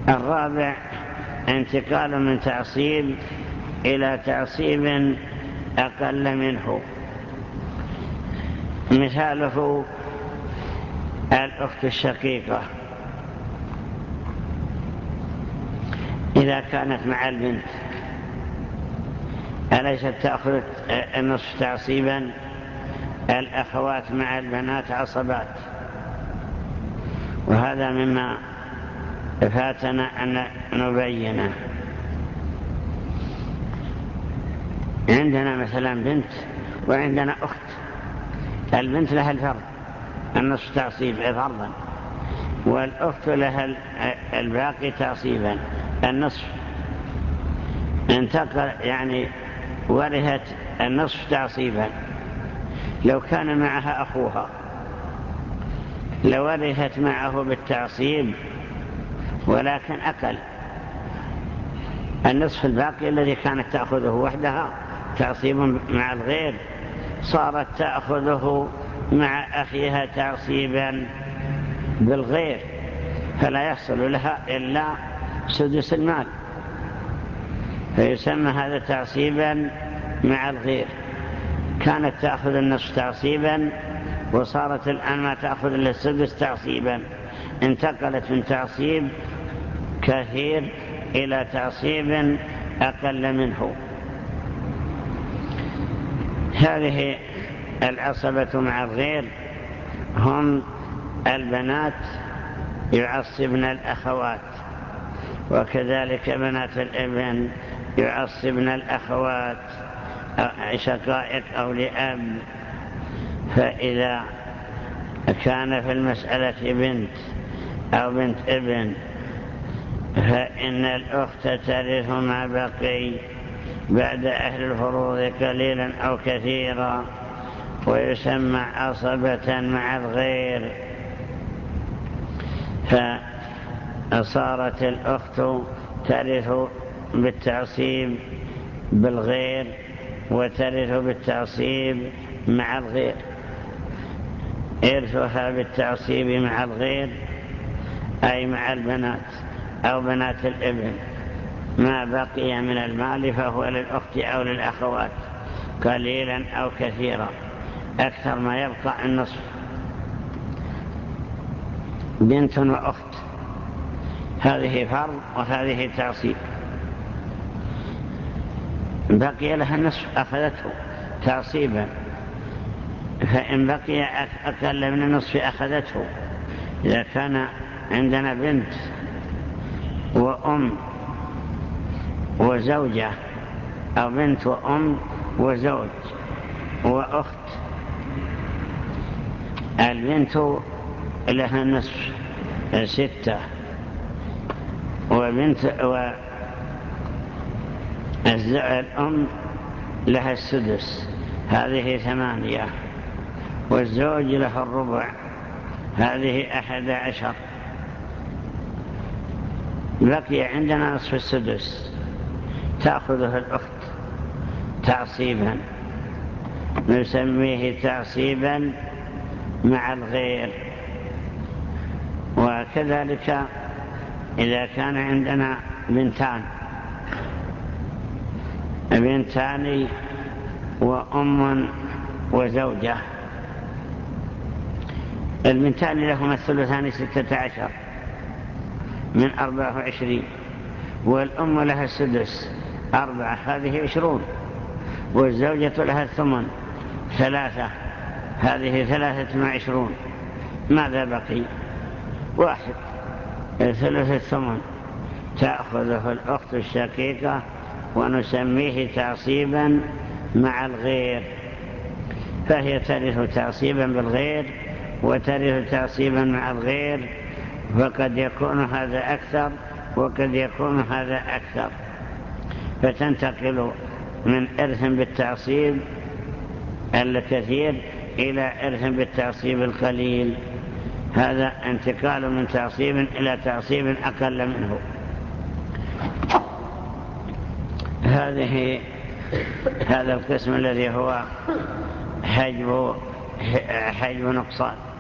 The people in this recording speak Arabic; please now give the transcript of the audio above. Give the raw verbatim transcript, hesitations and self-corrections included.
الرابع انتقال من تعصيب إلى تعصيب أقل منه. مثاله الأخت الشقيقة إذا كانت مع البنت أليست تأخذ النصف تعصيبا؟ الأخوات مع البنات عصبات، وهذا مما فاتنا أن نبينه. عندنا مثلا بنت وعندنا أخت، البنت لها الفرض النصف تعصيب فرضا، والأخت لها الباقي تعصيبا النصف. انتقل يعني ورثت النصف تعصيبا. لو كان معها أخوها لورثت معه بالتعصيب، ولكن أقل النصف الباقي الذي كانت تأخذه وحدها تعصيب مع الغير، صارت تأخذه مع أخيها تعصيبا بالغير، فلا يحصل لها إلا سدس المال، فيسمى هذا تعصيبا مع الغير. كانت تأخذ النصف تعصيبا وصارت الآن ما تأخذ إلا السدس تعصيبا، انتقلت من تعصيب كثير إلى تعصيب أقل منه. هذه العصبة مع الغير هم البنات يعصبن الأخوات، وكذلك بنات الابن يعصبن الأخوات شقائق أو لأب. فإذا كان في المسألة بنت أو بنت ابن فإن الأخت ترث ما بقي بعد أهل الفروض قليلا أو كثيرا، ويسمى عصبة مع الغير. فصارت الأخت ترث بالتعصيب بالغير وترث بالتعصيب مع الغير. إرثها بالتعصيب مع الغير أي مع البنات أو بنات الابن، ما بقي من المال فهو للأخت أو للأخوات قليلا أو كثيرا، أكثر ما يبقى النصف. بنت وأخت هذه فرض وهذه تعصيب، بقي لها النصف أخذته تعصيبا، فإن بقي أقل من النصف أخذته. إذا كان عندنا بنت وأم وزوجة أو بنت وأم وزوج وأخت، البنت لها النصف ستة، وبنت والأم لها السدس هذه ثمانية، والزوج له الربع هذه أحد عشر. بقي عندنا نصف السدس تأخذه الأخت تعصيبا، نسميه تعصيبا مع الغير. وكذلك إذا كان عندنا بنتان بنتان وأم وزوجة، البنتان لهما الثلثان ستة عشر من أربعة وعشرين، والأم لها السدس أربعة هذه عشرون، والزوجة لها الثمن ثلاثة هذه ثلاثة وعشرون. ماذا بقي؟ واحد ثلث الثمن تأخذه الأخت الشقيقة، ونسميه تعصيبا مع الغير، فهي ترث تعصيبا بالغير وترث تعصيبا مع الغير، فقد يكون هذا أكثر وقد يكون هذا أكثر، فتنتقل من إرث بالتعصيب الكثير إلى إرث بالتعصيب القليل. هذا انتقال من تعصيب إلى تعصيب أقل منه. هذه هذا القسم الذي هو حجب حجب نقصان.